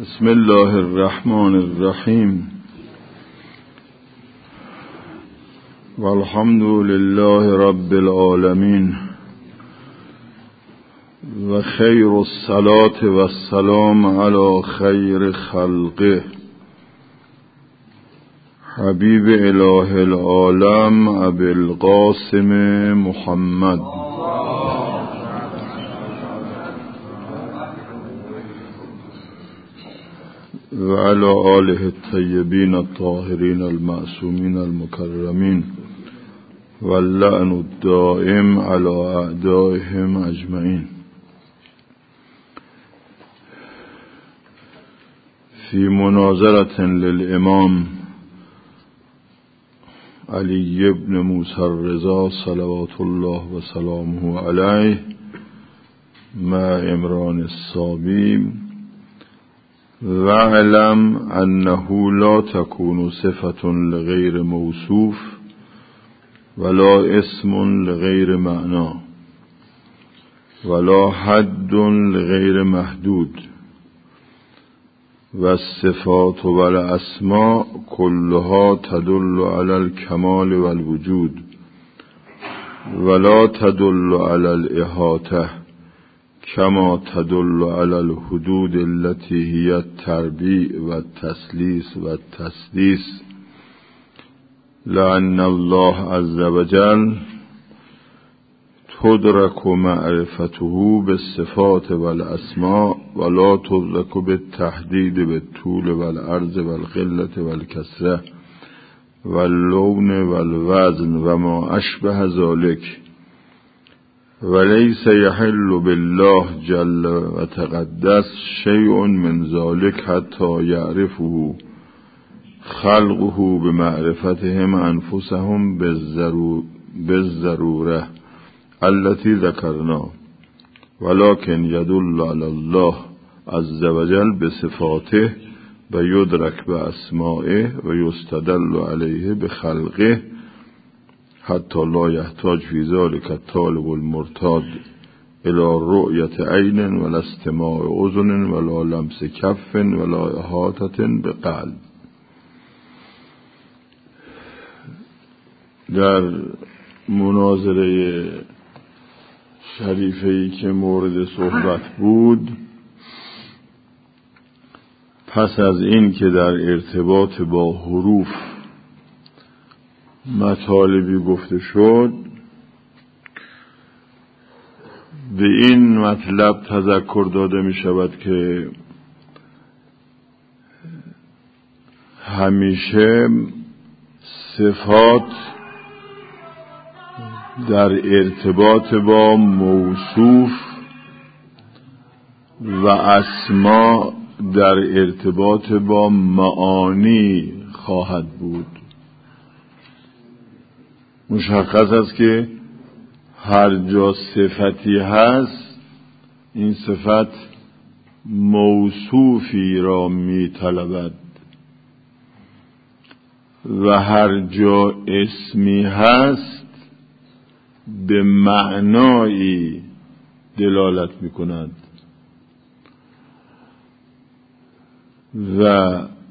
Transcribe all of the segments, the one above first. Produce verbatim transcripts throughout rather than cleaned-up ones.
بسم الله الرحمن الرحیم والحمد لله رب العالمین و خیر الصلاة و السلام علی خیر خلقه حبیب اله العالم ابی القاسم محمد و علی آله الطیبین الطاهرین المعصومین المکرمین واللعن الدائم علی اعدائهم اجمعین. فی مناظرة للامام علی بن موسی الرضا صلوات الله و سلامه علیه مع عمران الصابی و علم انه لا تكون صفة لغیر موصوف ولا اسم لغیر معنی ولا حد لغیر محدود و الصفات و الاسماء كلها تدل على الكمال والوجود ولا تدل على الاحاطة كما تدل على الحدود التي هي التربيع والتسليس والتسديس، لأن الله عز وجل تدرك معرفته بالصفات والأسماء ولا تدرك بالتحديد بالطول والعرض والقلة والكسرة واللون والوزن وما أشبه ذلك، وليس يحل بالله جل وتقدس شيء من ذلك حتى يعرفه خلقه بمعرفتهم أنفسهم بالضرورة التي ذكرنا، ولكن يدل على الله عز وجل بصفاته ويدرك بأسمائه ويستدل عليه بخلقه حتى لا يحتاج في ذلك الطالب المرتاد إلى رؤية عين ولا استماع أذن ولا لمس كف ولا إحاطة بقلب. در مناظره شریفه‌ای که مورد صحبت بود، پس از این که در ارتباط با حروف مطالبی گفته شد، به این مطلب تذکر داده می شود که همیشه صفات در ارتباط با موصوف و اسما در ارتباط با معانی خواهد بود. مشخص است که هر جا صفتی هست، این صفت موصوفی را می طلبد و هر جا اسمی هست به معنایی دلالت می کند و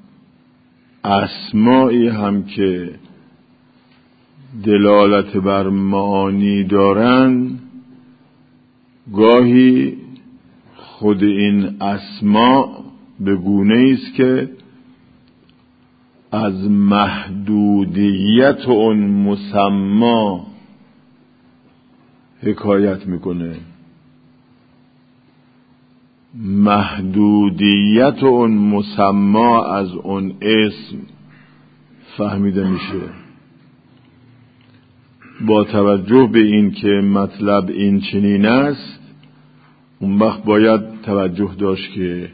اسمایی هم که دلالت بر معانی دارند، گاهی خود این اسما به گونه است که از محدودیت اون مسمی حکایت میکنه. محدودیت اون مسمی از اون اسم فهمیده میشه. با توجه به این که مطلب این چنین است، اون وقت باید توجه داشت که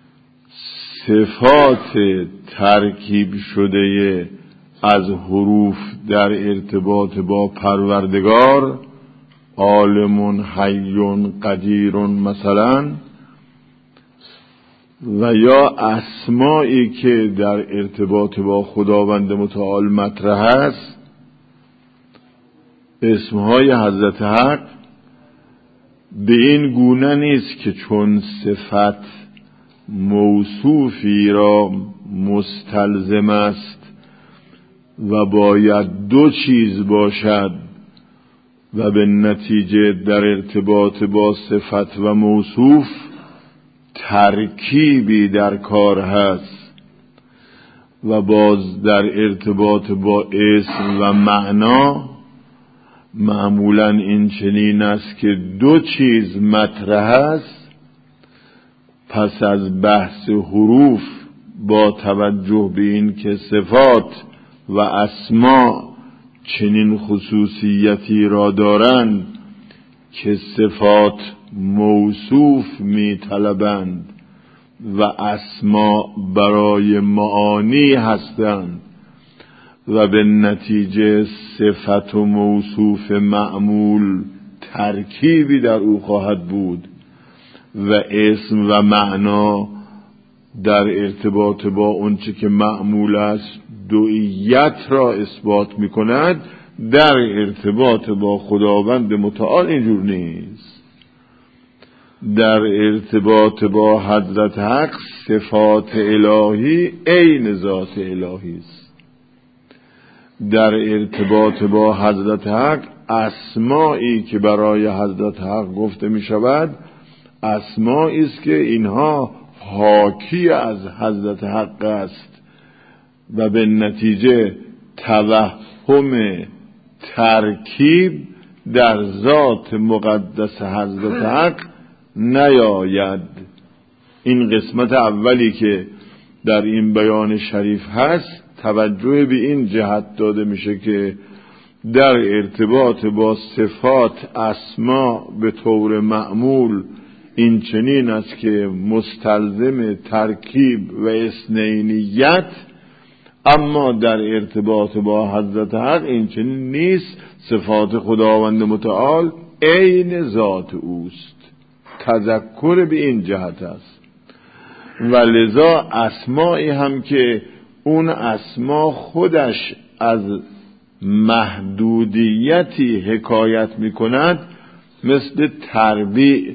صفات ترکیب شده از حروف در ارتباط با پروردگار، عالم، حی، قدیر مثلا، و یا اسمایی که در ارتباط با خداوند متعال مطرح است، اسمهای حضرت حق، به این گونه نیست که چون صفت موصوفی را مستلزم است و باید دو چیز باشد و به نتیجه در ارتباط با صفت و موصوف ترکیبی در کار هست و باز در ارتباط با اسم و معنا معمولا این چنین است که دو چیز مطرح است. پس از بحث حروف با توجه به این که صفات و اسما چنین خصوصیتی را دارند که صفات موصوف می طلبند و اسما برای معانی هستند و به نتیجه صفت و موصوف معمول ترکیبی در او خواهد بود و اسم و معنا در ارتباط با اونچه که معمول است دوئیت را اثبات می کند. در ارتباط با خداوند متعال اینجور نیست. در ارتباط با حضرت حق صفات الهی عین ذات الهی است. در ارتباط با حضرت حق اسمایی که برای حضرت حق گفته می شود اسمایی است که اینها حاکی از حضرت حق است و به نتیجه توهم ترکیب در ذات مقدس حضرت حق نیاید. این قسمت اولی که در این بیان شریف هست توجه به این جهت داده میشه که در ارتباط با صفات اسما به طور معمول این چنین است که مستلزم ترکیب و اثنینیت، اما در ارتباط با حضرت حق این چنین نیست. صفات خداوند متعال عین ذات اوست. تذکر به این جهت است و لذا اسمایی هم که اون اسما خودش از محدودیتی حکایت می کند مثل تربیع،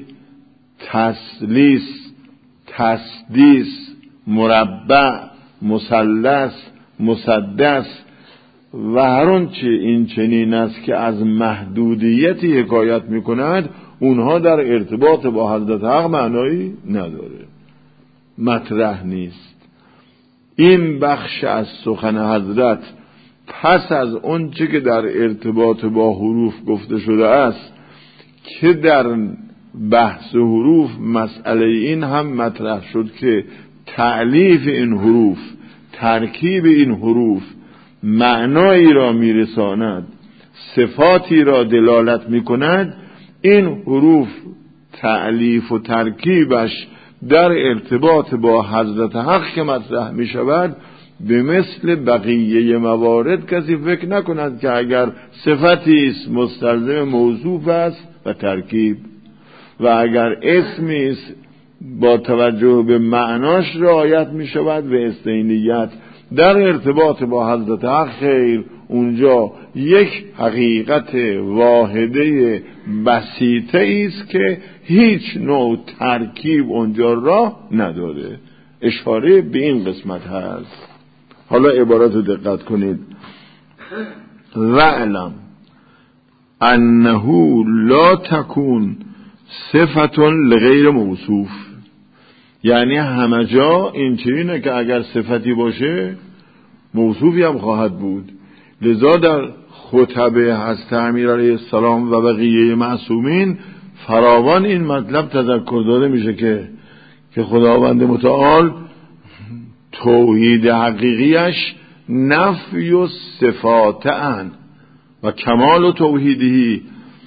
تسلیس، تسدیس، مربع، مثلث، مسدس و هر آنچه این چنین است که از محدودیتی حکایت می کند اونها در ارتباط با حضرت حق معنایی نداره، مطرح نیست. این بخش از سخن حضرت پس از اون چه که در ارتباط با حروف گفته شده است که در بحث حروف مسئله این هم مطرح شد که تألیف این حروف، ترکیب این حروف معنایی را میرساند، صفاتی را دلالت میکند. این حروف تألیف و ترکیبش در ارتباط با حضرت حق که مطرح می شود به مثل بقیه موارد کسی فکر نکند که اگر صفتی است مستلزم موصوف است و ترکیب و اگر اسمی است با توجه به معناش رعایت می شود و اثنینیت. در ارتباط با حضرت حق خیر، اونجا یک حقیقت واحده بسیطه است که هیچ نوع ترکیب اونجا راه نداره. اشاره به این قسمت هست. حالا عبارت رو دقت کنید. وَاعْلَمْ أَنَّهُ لا تكون صفة لغیر موصوف. یعنی همه جا این چنینه که اگر صفتی باشه موصوفی هم خواهد بود. لذا در خطبه حضرت امیر علیه السلام و بقیه معصومین فراوان این مطلب تذکر داده میشه که که خداوند متعال توحید حقیقیش نفی و صفات ان و کمال توحیدی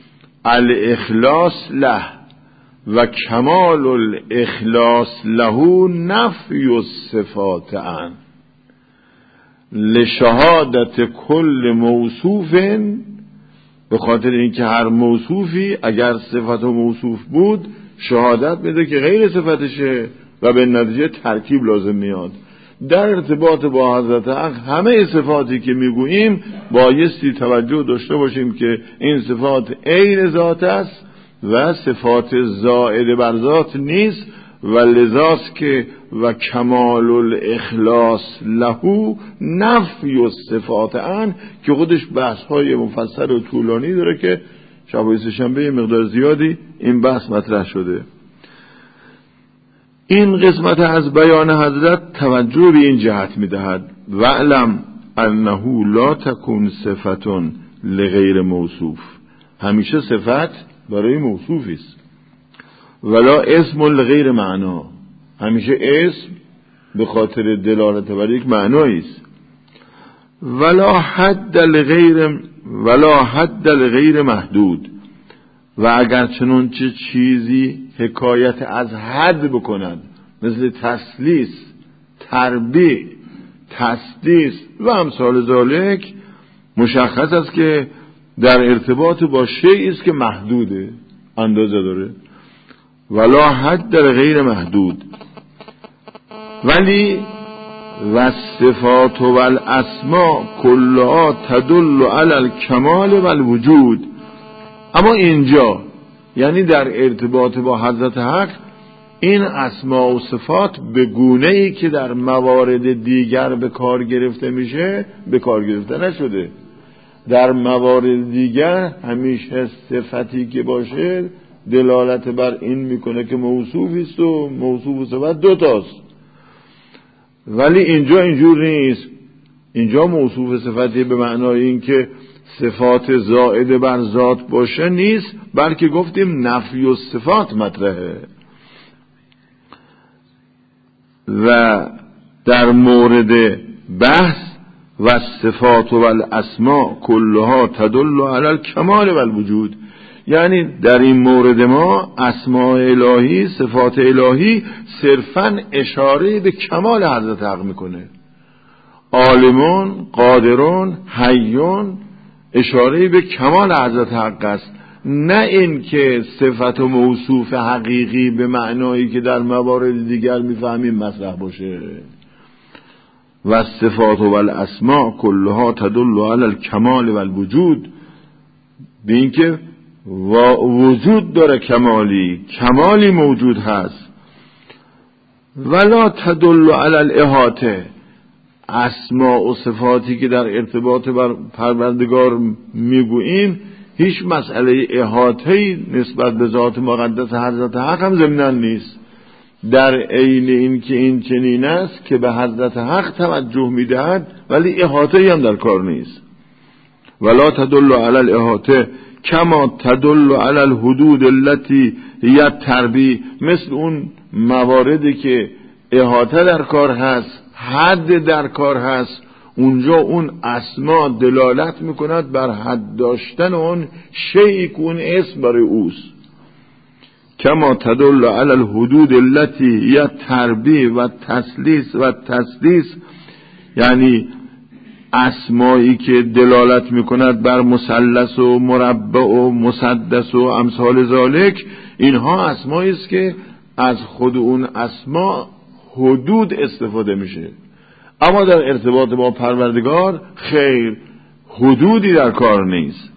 الاخلاص له و کمال الاخلاص له نفی و صفات ان لشهادت کل موصوف، به خاطر اینکه هر موصوفی اگر صفت و موصوف بود شهادت میده که غیر صفتشه و به نتیجه ترکیب لازم میاد. در ارتباط با حضرت حق همه صفاتی که میگوییم بایستی توجه داشته باشیم که این صفات عین ذات است و صفات زائد بر ذات نیست و لذاست که و کمال الاخلاص له نفی الصفات عن، که خودش بحث های مفصل و طولانی داره که شب سه شنبه مقدار زیادی این بحث مطرح شده. این قسمت از بیان حضرت توجه به این جهت میدهد وعلم انه لا تکون صفتون لغیر موصوف، همیشه صفت برای موصوفی است، ولا اسم لغیر معنا، همیشه اسم به خاطر دلالت بر یک معنایی است، ولا حد لغیر ولا حد لغیر محدود، و اگر چنانچه چیزی حکایت از حد بکند مثل تسلیس، تربیع، تصدیس و امثال ذالک، مشخص است که در ارتباط با شیئی است که محدوده، اندازه داره. ولا حد غیر محدود، ولی و صفات و الاسماء کلها تدل علی الکمال و الوجود. اما اینجا یعنی در ارتباط با حضرت حق این اسماء و صفات به گونه‌ای که در موارد دیگر به کار گرفته میشه به کار گرفته نشده. در موارد دیگر همیشه صفتی که باشه دلالت بر این میکنه که موصوفی است و موصوف و صفت دو تاست، ولی اینجا اینجور نیست. اینجا موصوف صفتی به معنای این که صفات زائد بر ذات باشه نیست، بلکه گفتیم نفی و صفات مطرحه. و در مورد بحث و صفات و الاسماء کلها تدل علی الکمال و الوجود، یعنی در این مورد ما اسماء الهی، صفات الهی صرفاً اشاره به کمال حضرت حق میکنه. عالمون، قادرون، حیون اشاره به کمال حضرت حق است، نه این که صفت و موصوف حقیقی به معنایی که در موارد دیگر میفهمیم مطرح باشه. و صفات و الاسماء کلها تدل علی الکمال و الوجود، به این که وجود داره، کمالی کمالی موجود هست. ولا تدل علی الاحاطه، اسماء و صفاتی که در ارتباط بر پروردگار میگوییم هیچ مسئله احاطه‌ای نسبت به ذات مقدس حضرت حق هم ضمناً نیست. در عین این که این چنین است که به حضرت حق توجه میدهد ولی احاطه‌ای هم در کار نیست. ولا تدل علی الاحاطه کما تدل علی الحدود التي هي التربیع، مثل اون مواردی که احاطه در کار هست، حد در کار هست، اونجا اون اسما دلالت میکند بر حد داشتن اون شیئی که اون اسم برای اوست. کما تدل علی الحدود التي هي التربیع و تسلیس و تسدیس، یعنی اسمایی که دلالت میکند بر مثلث و مربع و مسدس و امثال ذالک، اینها اسمایی است که از خود اون اسما حدود استفاده میشه. اما در ارتباط با پروردگار خیر، حدودی در کار نیست.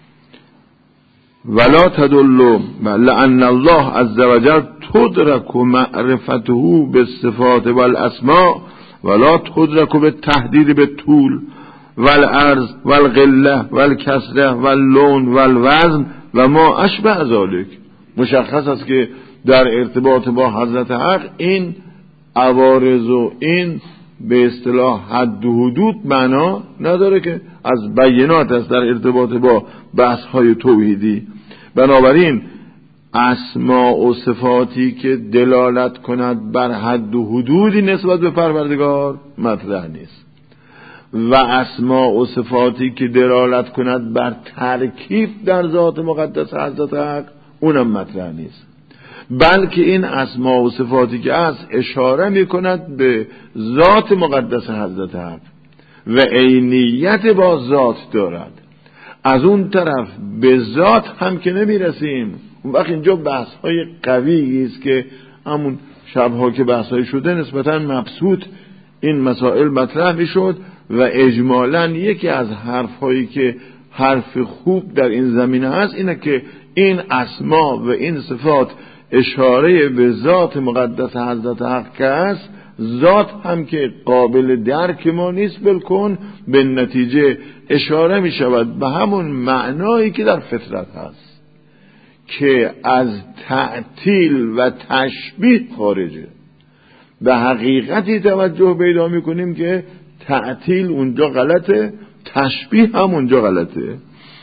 ولا تدل لأن الله عز وجل تدرك معرفته بالصفات والاسماء ولا تدرك بالتحديد بالطول والعرض والقله والكسره واللون والوزن و ما اشبه ذلك. مشخص است که در ارتباط با حضرت حق این عوارض و این به اصطلاح حد و حدود معنا نداره، که از بیانات است در ارتباط با بحث های توحیدی. بنابراین اسماء و صفاتی که دلالت کند بر حد و حدودی نسبت به پروردگار مطرح نیست، و اسماء و صفاتی که دلالت کند بر ترکیب در ذات مقدس حضرت حق اونم مطرح نیست، بلکه این اسماء و صفاتی که از اشاره می کند به ذات مقدس حضرت حق و عینیت با ذات دارد. از اون طرف به ذات هم که نمی رسیم، اون وقت اینجا بحث های قوی است که همون شبها که بحث های شده نسبتا مبسوط این مسائل مطرح می شد، و اجمالاً یکی از حرف هایی که حرف خوب در این زمینه هست اینه که این اسما و این صفات اشاره به ذات مقدس حضرت حق که است، ذات هم که قابل درک ما نیست، بلکن به نتیجه اشاره می شود به همون معنایی که در فطرت هست که از تعطیل و تشبیه خارجه. به حقیقتی توجه پیدا می کنیم که تعطیل اونجا غلطه، تشبیه هم اونجا غلطه.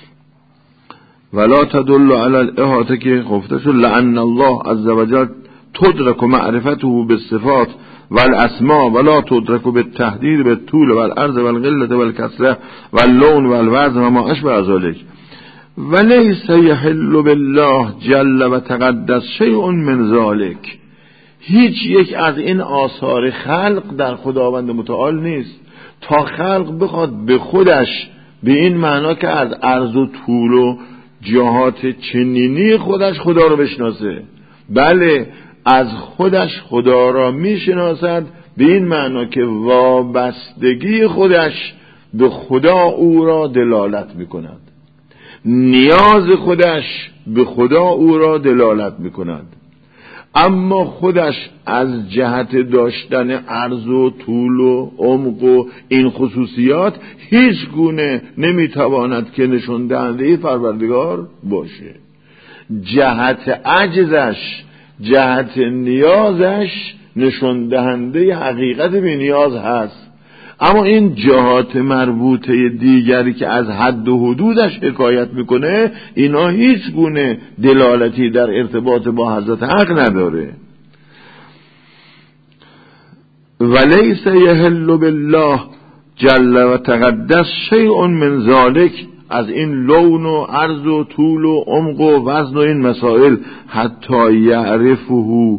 ولا تدل علی الاحاطه که گفته شد لأن الله عز وجل تدرک معرفته بالصفات والاسماء ولا تدرک بالتحديد بالطول والعرض والقلة والكثرة واللون والوزن وما اشبه ذلك وليس يحل بالله جل و تقدس شيء من ذلك. هیچ یک از این آثار خلق در خداوند متعال نیست تا خلق بخواد به خودش به این معنا که از عرض و طول و جهات چنینی خودش خدا رو بشناسه. بله، از خودش خدا را میشناسد به این معنا که وابستگی خودش به خدا او را دلالت میکند، نیاز خودش به خدا او را دلالت میکند. اما خودش از جهت داشتن عرض و طول و عمق و این خصوصیات هیچ گونه نمیتواند که نشان دهنده پروردگار باشه. جهت عجزش، جهت نیازش نشان دهنده حقیقت بی نیاز هست. اما این جهات مربوطه دیگری که از حد و حدودش حکایت میکنه، اینا هیچ گونه دلالتی در ارتباط با حضرت حق نداره. ولیس یحل بالله جل و تقدس شیء من ذلک، از این لون و عرض و طول و عمق و وزن و این مسائل حتی یعرفه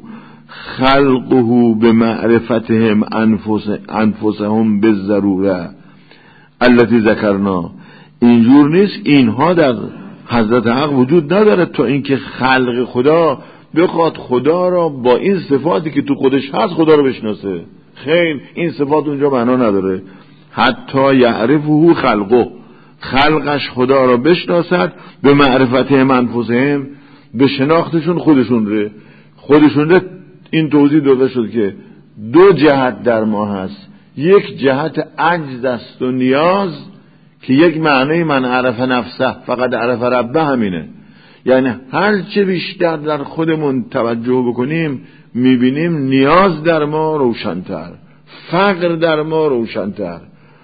خلقه بمعرفتهم انفس انفسهم بالضروره التي ذکرنا. اینجور نیست، اینها در حضرت حق وجود نداره تا اینکه خلق خدا بخواد خدا را با این صفاتی که تو خودش هست خدا رو بشناسه. خیر، این صفات اونجا معنا نداره. حتی یعرفه خلقه، خلقش خدا را بشناسد به معرفتهم انفسهم، به شناختشون خودشون ره خودشون ره این توضیح داده شد که دو جهت در ما هست. یک جهت عجز است و نیاز که یک معنی من عرف نفسه فقط عرف ربه همینه. یعنی هر چه بیشتر در خودمون توجه بکنیم میبینیم نیاز در ما روشن‌تر، فقر در ما روشن‌تر،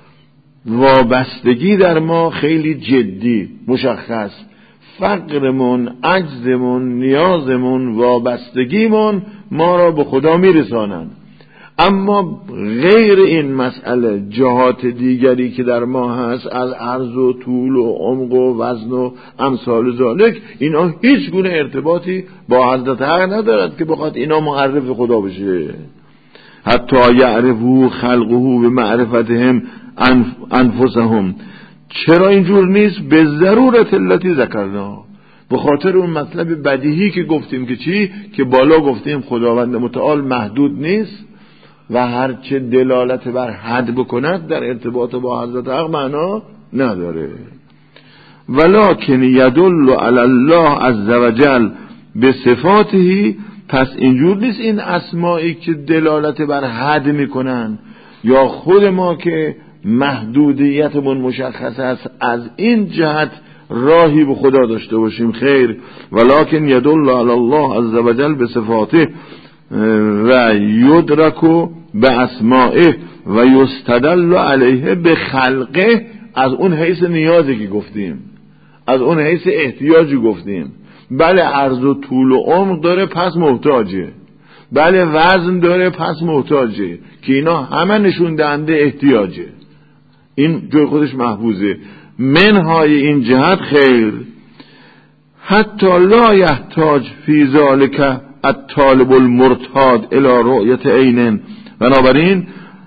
وابستگی در ما خیلی جدی مشخص. فقرمون، عجزمون، نیازمون، وابستگیمون ما را به خدا میرسانن. اما غیر این مسئله جهات دیگری که در ما هست از عرض و طول و عمق و وزن و امثال ذالک، اینا هیچ گونه ارتباطی با حضرت حق ندارد که بخواد اینا معرف خدا بشه. حتی یعرفو خلقه به معرفتهم انفسهم. چرا اینجور نیست؟ به ضرورت التي ذکرنا، به خاطر اون مطلب بدیهی که گفتیم که چی؟ که بالا گفتیم خداوند متعال محدود نیست و هرچه دلالت بر حد بکند در ارتباط با حضرت حق معنا نداره. ولکن یدل علی الله عز وجل به صفاته. پس اینجور نیست این اسمایی که دلالت بر حد میکنن یا خود ما که محدودیتمون مشخص است از این جهت راهی به خدا داشته باشیم. خیر، ولکن یدل علی الله عز وجل به صفاته و یدرک به اسمائه و یستدل علیه به خلقه. از اون حیث نیازی که گفتیم، از اون حیث احتیاجی گفتیم. بله، عرض و طول و عمق داره پس محتاجه، بله وزن داره پس محتاجه، که اینا همه نشون دهنده احتیاجه. این جای خودش محفوظه. منهای این جهت خیر حتی لا یحتاج فی ذالک الطالب المرتاد الی رؤیت عین. بنابراین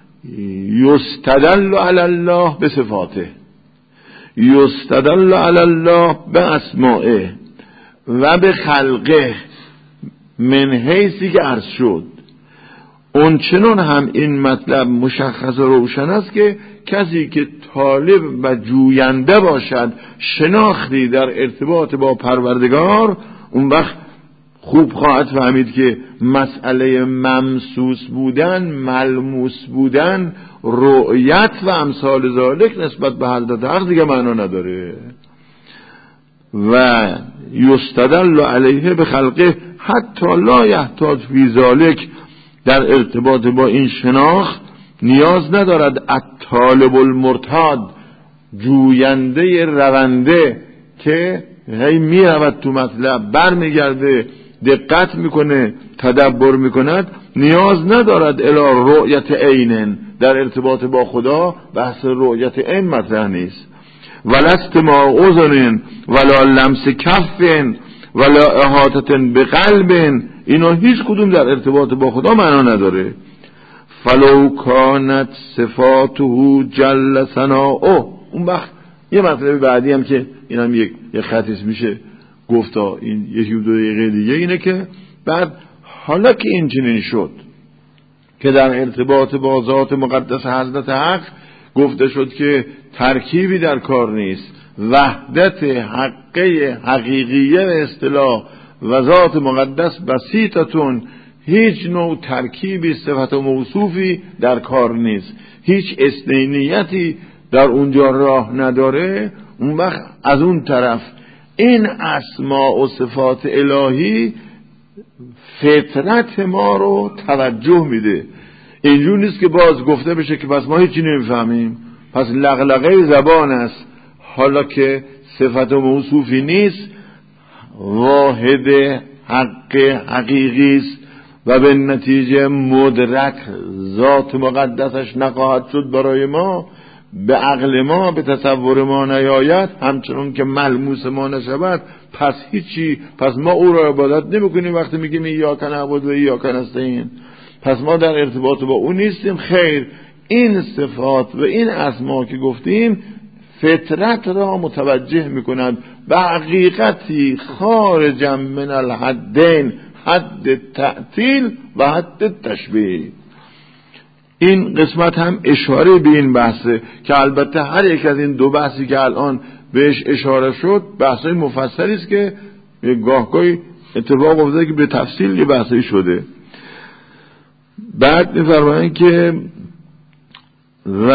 یستدل علی الله به صفاته، یستدل علی الله به اسمائه و به خلقه من حیثی که عرض شد. اون چنون هم این مطلب مشخص و روشن است که کسی که طالب و جوینده باشد شناختی در ارتباط با پروردگار، اون وقت خوب خواهد فهمید که مسئله ممسوس بودن، ملموس بودن، رؤیت و امثال ذالک نسبت به حضرت حق دیگه معنا نداره. و یستدل علیه به خلقه حتی لا یحتاج فی ذالک، در ارتباط با این شناخت نیاز ندارد الطالب المرتاد، جوینده رونده که هی می رود تو مطلب برمیگرده دقت میکنه تدبر میکند، نیاز ندارد الی رؤیت عین، در ارتباط با خدا بحث رؤیت عین مطرح نیست. ولا استماع اذن ولا لمس کف ولا احاطه بقلب، اینا هیچ کدوم در ارتباط با خدا معنا نداره. فلو کانت صفاته جل ثناؤه. اون وقت یه مطلب بعدی هم که اینم یک یک خطیس میشه گفتا، این یکی دو دقیقه دیگه، اینه که بعد حالا که این چنین شد که در ارتباط با ذات مقدس حضرت حق گفته شد که ترکیبی در کار نیست، وحدت حقه حقیقیه به اصطلاح و ذات مقدس بسیطتون، هیچ نوع ترکیبی صفت و موصوفی در کار نیست، هیچ اثنینیتی در اونجا راه نداره. اون وقت از اون طرف این اسماء و صفات الهی فطرت ما رو توجه میده. اینجور نیست که باز گفته بشه که پس ما هیچی نمیفهمیم، پس لغلقه زبان است، حالا که صفت و موصوفی نیست، واحد حق حقیقی است و به نتیجه مدرک ذات مقدسش نخواهد شد برای ما، به عقل ما به تصور ما نیاید، همچنان که ملموس ما نشود، پس هیچی، پس ما او را عبادت نمی کنیم وقتی میگیم ایاک نعبد و ایاک نستعین، پس ما در ارتباط با او نیستیم. خیر، این صفات و این اسما که گفتیم فطرت را متوجه میکنند به حقیقتی خارج من الحدین، حد تعطیل و حد تشبیه. این قسمت هم اشاره به این بحثه که البته هر یک از این دو بحثی که الان بهش اشاره شد بحثای مفصلی است که گاهگاهی اتفاق افتاده که به تفصیل یه بحثی شده. بعد می‌فرمایند که و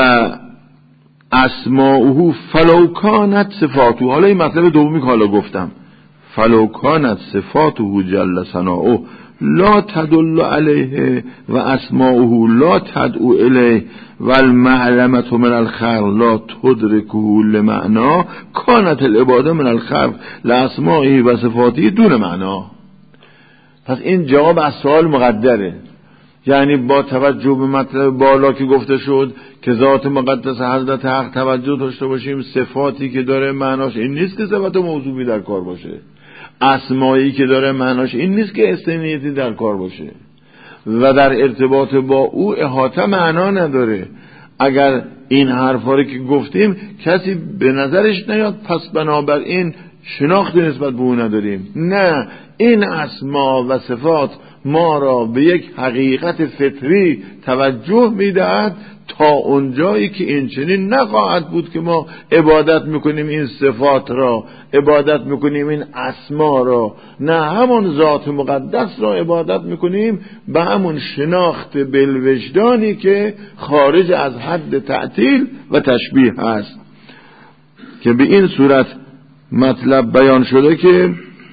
اسماؤه فلو کانت صفاته، حالا این مطلب دومی که حالا گفتم، فلو کانت صفاته جل ثناؤه لا تدل علیه و اسماؤه لا تدعو الیه و المعلمة من الخلق لا تدرکه لمعنا کانت العباده من الخلق لاسمائه و صفاته دون معنا. پس این جواب از سوال مقدره، یعنی با توجه به مطلب بالا که گفته شد که ذات مقدس حضرت حق توجه داشته باشیم، صفاتی که داره معناش این نیست که صفت موضوعی در کار باشه، اسمایی که داره معناش این نیست که استنیتی در کار باشه، و در ارتباط با او احاطه معنا نداره. اگر این حرفا رو که گفتیم کسی به نظرش نیاد پس بنابراین شناخت نسبت به او نداریم، نه، این اسما و صفات ما را به یک حقیقت فطری توجه میدهد تا اونجایی که این چنین نخواهد بود که ما عبادت میکنیم این صفات را، عبادت میکنیم این اسما را، نه، همون ذات مقدس را عبادت میکنیم به همون شناخت بالوجدانی که خارج از حد تعطیل و تشبیه هست. که به این صورت مطلب بیان شده که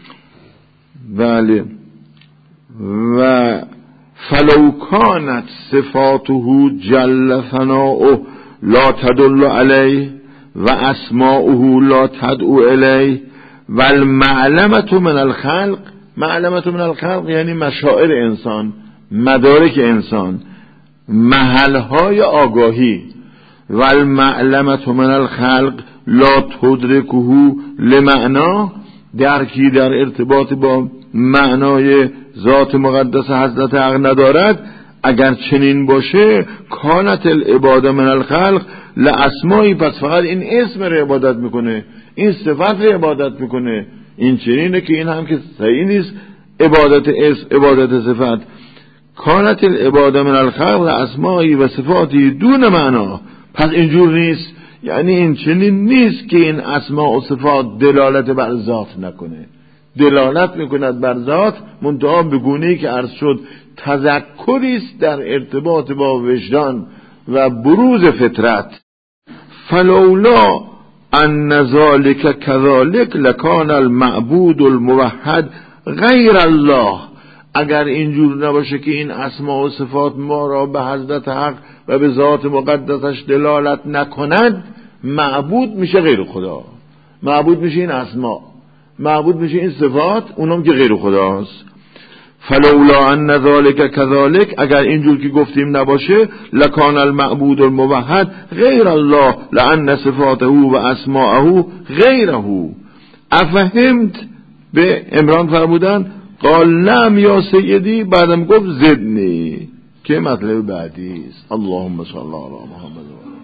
بله و فلو کانت صفاته جل ثناؤه لا تدل علیه و اسماؤه لا تدعو الیه و المعلمة من الخلق، معلمة من الخلق یعنی مشاعر انسان، مدارک انسان، محلهای آگاهی، و المعلمة من الخلق لا تدرکه لمعنا، درکی در ارتباط با معنای ذات مقدس حضرت حق ندارد. اگر چنین باشه کانت العباده من الخلق لاسمایی، پس فقط این اسم رو عبادت میکنه، این صفت رو عبادت میکنه، این چنینه که این هم که صحیح نیست، عبادت اسم عبادت صفت. کانت العباده من الخلق لاسمایی و صفاتی دون معنا، پس اینجور نیست، یعنی این چنین نیست که این اسما و صفات دلالت بر ذات نکنه، دلالت میکند بر ذات، منتها به گونه‌ای که عرض شد تذکری است در ارتباط با وجدان و بروز فطرت. فلولا ان ذلک کذالک لکان المعبود الموحد غیر الله. اگر اینجور نباشه که این اسما و صفات ما را به حضرت حق و به ذات مقدسش دلالت نکند، معبود میشه غیر خدا، معبود میشه این اسما، معبود میشه این صفات، اونم که غیر خداست. فلولا ان ذلک کذالک، اگر اینجور که گفتیم نباشه، لکان المعبود الموحد غیر الله لان صفاته و اسماءه غیره. افهمت؟ به عمران فرمودن قال نعم یا سیدی، بعدم گفت زدنی، که مطلب بعدی است. اللهم صل علی محمد.